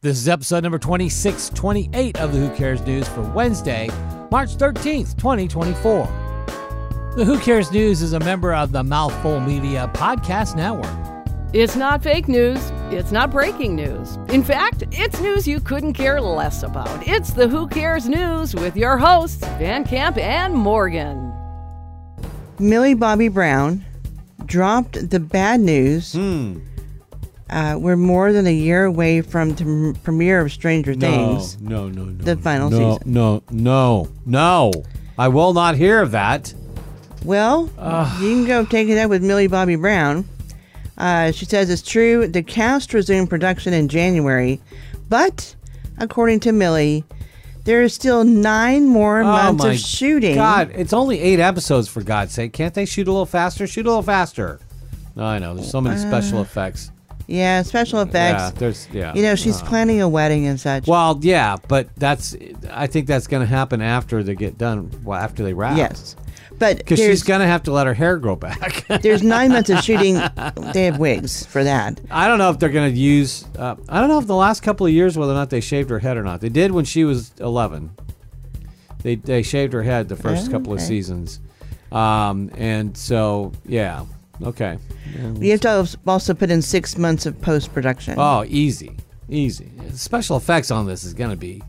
This is episode number 2628 of the Who Cares News for Wednesday, March 13th, 2024. The Who Cares News is a member of the Mouthful Media Podcast Network. It's not fake news. It's not breaking news. In fact, it's news you couldn't care less about. It's the Who Cares News with your hosts, Van Camp and Morgan. Millie Bobby Brown dropped the bad news. We're more than a year away from the premiere of Stranger Things. No. The final season. No. I will not hear of that. Well, you can go take it up with Millie Bobby Brown. She says it's true. The cast resumed production in January, but according to Millie, there is still 9 more months of shooting. God, it's only 8 episodes, for God's sake. Can't they shoot a little faster? Shoot a little faster. No, I know. There's so many special effects. Yeah, special effects. She's planning a wedding and such. Well, yeah, but I think that's going to happen after they get done, after they wrap. Yes. But because she's going to have to let her hair grow back. There's 9 months of shooting. They have wigs for that. I don't know if they're going to use, I don't know if the last couple of years whether or not they shaved her head or not. They did when she was 11. They shaved her head the first couple of seasons. And so, yeah. Okay. You have to also put in 6 months of post-production. Oh, easy. Special effects on this is going to be,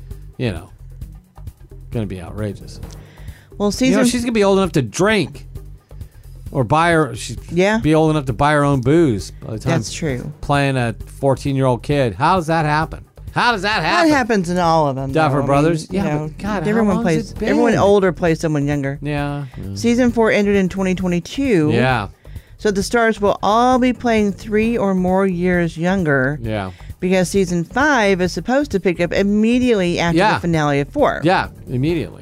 outrageous. Well, she's going to be old enough to drink or buy her. Be old enough to buy her own booze by the time. That's true. Playing a 14-year-old kid. How does that happen? That happens in all of them. Duffer Brothers. God, everyone older plays someone younger. Yeah. Season 4 ended in 2022. Yeah. So the stars will all be playing 3 or more years younger. Yeah. Because season 5 is supposed to pick up immediately after the finale of 4. Yeah, immediately.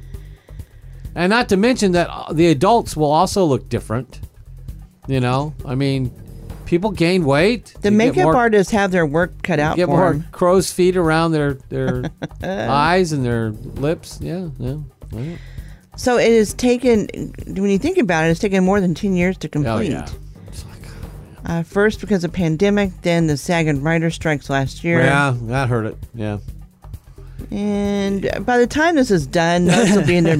And not to mention that the adults will also look different. I mean, people gain weight. The makeup artists have their work cut out for them. Get more crow's feet around their eyes and their lips. Yeah. So it has taken, when you think about it, it's taken more than 10 years to complete. Oh, yeah. It's like, first because of pandemic, then the SAG and writer strikes last year. Yeah, that hurt it. Yeah. And by the time this is done, most will be in their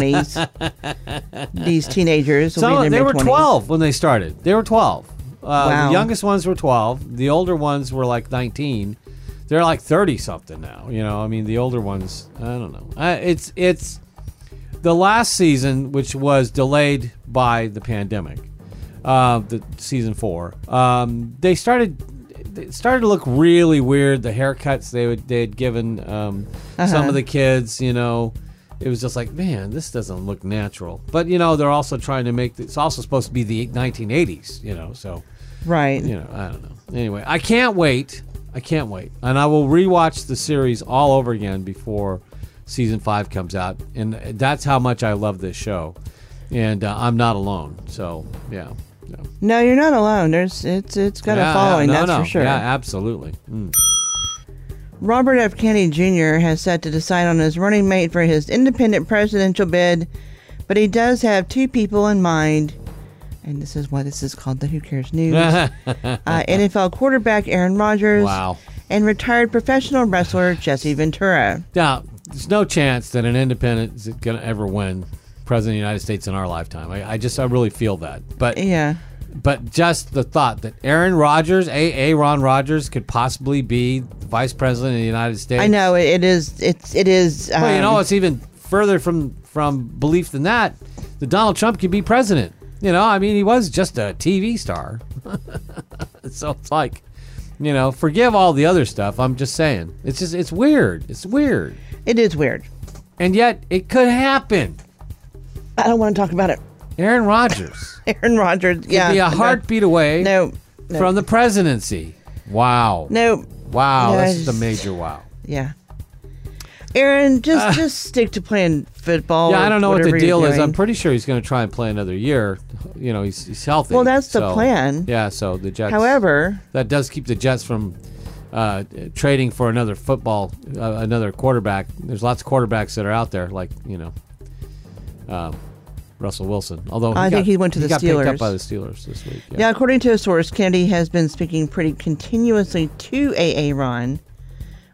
mid-20s. These teenagers will be in their mid-20s. They were 12 when they started. They were 12. Wow. The youngest ones were 12. The older ones were like 19. They're like 30-something now. I mean, the older ones, I don't know. It's the last season, which was delayed by the pandemic, the season 4. They started to look really weird. The haircuts they had given some of the kids, it was just like, man, this doesn't look natural. But they're also trying to make it's also supposed to be the 1980s, so right. I don't know. Anyway, I can't wait, and I will rewatch the series all over again before season 5 comes out, and that's how much I love this show, and I'm not alone. So yeah. No, you're not alone. It's got a following, that's for sure. Yeah, absolutely. Robert F. Kennedy Jr. has set to decide on his running mate for his independent presidential bid, but he does have 2 people in mind, and this is why this is called the Who Cares News. NFL quarterback Aaron Rodgers and retired professional wrestler Jesse Ventura. Now, there's no chance that an independent is going to ever win President of the United States in our lifetime. I really feel that. But But just the thought that Aaron Rodgers, Aaron Rodgers, could possibly be the vice president of the United States. I know it is. It is. Well, it's even further from belief than that Donald Trump could be president. I mean, he was just a TV star. So it's like, forgive all the other stuff. I'm just saying, it's weird. It's weird. It is weird. And yet it could happen. I don't want to talk about it. Aaron Rodgers. Aaron Rodgers, yeah. Could be a heartbeat away from the presidency. Wow. No. Wow, that's just a major wow. Yeah. Aaron, just stick to playing football. Yeah, I don't know what the deal is. I'm pretty sure he's going to try and play another year. He's healthy. Well, that's the plan. Yeah, so the Jets. However, that does keep the Jets from trading for another quarterback. There's lots of quarterbacks that are out there, like Russell Wilson. Although I think he went to the Steelers. He got picked up by the Steelers this week. Yeah, according to a source, Kennedy has been speaking pretty continuously to Aaron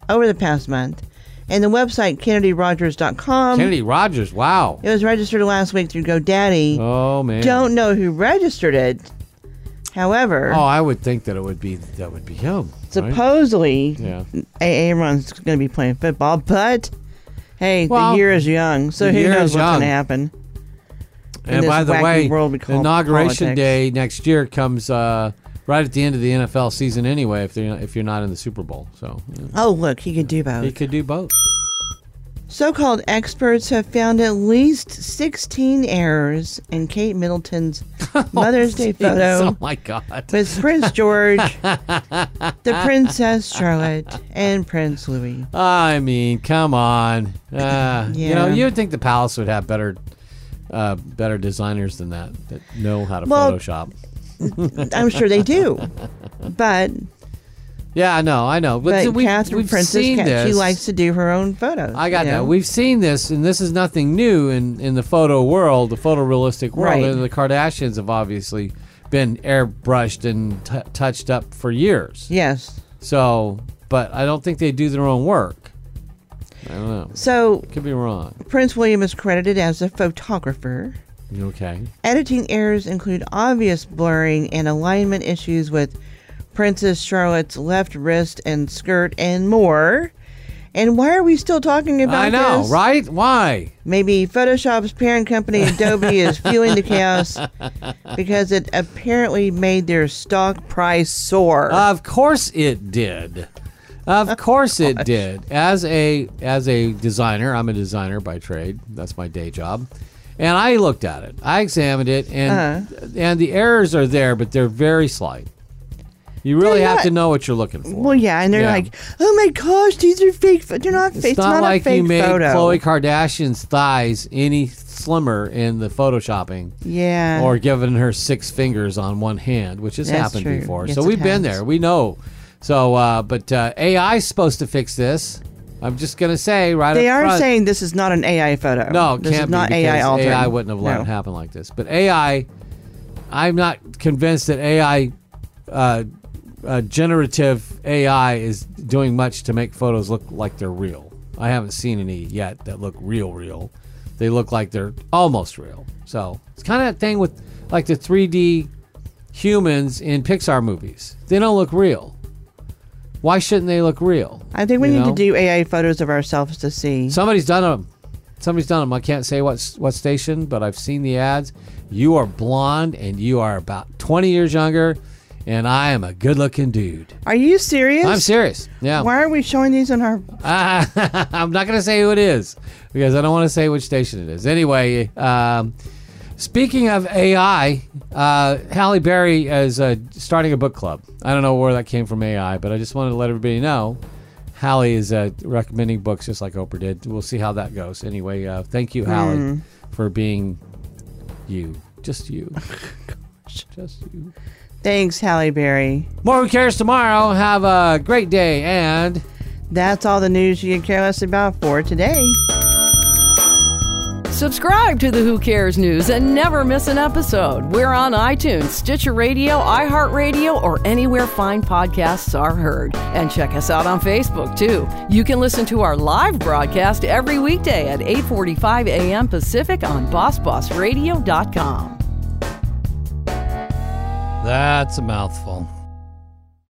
over the past month. And the website KennedyRogers.com. Kennedy Rogers, wow. It was registered last week through GoDaddy. Oh, man. Don't know who registered it. However, I would think that would be him. supposedly, Yeah. Aaron's going to be playing football, but hey, Well, the year is young, so the who year knows is what's going to young. happen. in And this by the wacky way, world we call Inauguration politics. Day next year comes right at the end of the NFL season anyway. If you're not in the Super Bowl, so yeah. Oh, look, he could do both. He could do both. So-called experts have found at least 16 errors in Kate Middleton's Mother's Day photo Oh my God! with Prince George, the Princess Charlotte, and Prince Louis. I mean, come on. Yeah. You would think the palace would have better designers than that know how to Well, Photoshop. I'm sure they do, but Yeah, I know. but we've Catherine Princess seen this. she likes to do her own photos. I got you that. know? We've seen this, and this is nothing new in the photo world, the photorealistic world. Right. And the Kardashians have obviously been airbrushed and touched up for years. Yes. So, but I don't think they do their own work. I don't know. So Could be wrong. Prince William is credited as a photographer. Okay. Editing errors include obvious blurring and alignment issues with Princess Charlotte's left wrist and skirt and more. And why are we still talking about I know, this? right? Why? Maybe Photoshop's parent company, Adobe, is fueling the chaos because it apparently made their stock price soar. Of course it did. Of course it did. As a designer, I'm a designer by trade. That's my day job. And I looked at it. I examined it, and the errors are there, but they're very slight. You really They're have not- to know what you're looking for. Well, yeah, and they're Yeah. like, "Oh my gosh, these are fake." They're not fake. It's not like a fake you made photo. Khloe Kardashian's thighs any slimmer in the photoshopping, Yeah. or giving her 6 fingers on one hand, which has That's happened true. before. Yes, So it we've been has. there. We know. So, but AI is supposed to fix this. I'm just gonna say right They up are front. saying this is not an AI photo. No, it this can't is not be AI because altered. AI wouldn't have let No. it happen like this. But AI, I'm not convinced that AI, generative AI, is doing much to make photos look like they're real. I haven't seen any yet that look real. They look like they're almost real. So it's kind of that thing with like the 3D humans in Pixar movies. They don't look real. Why shouldn't they look real? I think we You need know? to do AI photos of ourselves to see. Somebody's done them. I can't say what station, but I've seen the ads. You are blonde and you are about 20 years younger, and I am a good-looking dude. Are you serious? I'm serious. Yeah. Why are we showing these on our? I'm not going to say who it is because I don't want to say which station it is. Anyway, speaking of AI, Halle Berry is starting a book club. I don't know where that came from, AI, but I just wanted to let everybody know. Halle is recommending books just like Oprah did. We'll see how that goes. Anyway, thank you, Halle, for being you. Just you. Just you. Thanks, Halle Berry. More Who Cares tomorrow. Have a great day, and That's all the news you can care less about for today. Subscribe to the Who Cares News and never miss an episode. We're on iTunes, Stitcher Radio, iHeartRadio, or anywhere fine podcasts are heard. And check us out on Facebook, too. You can listen to our live broadcast every weekday at 8:45 a.m. Pacific on BossBossRadio.com. that's a mouthful.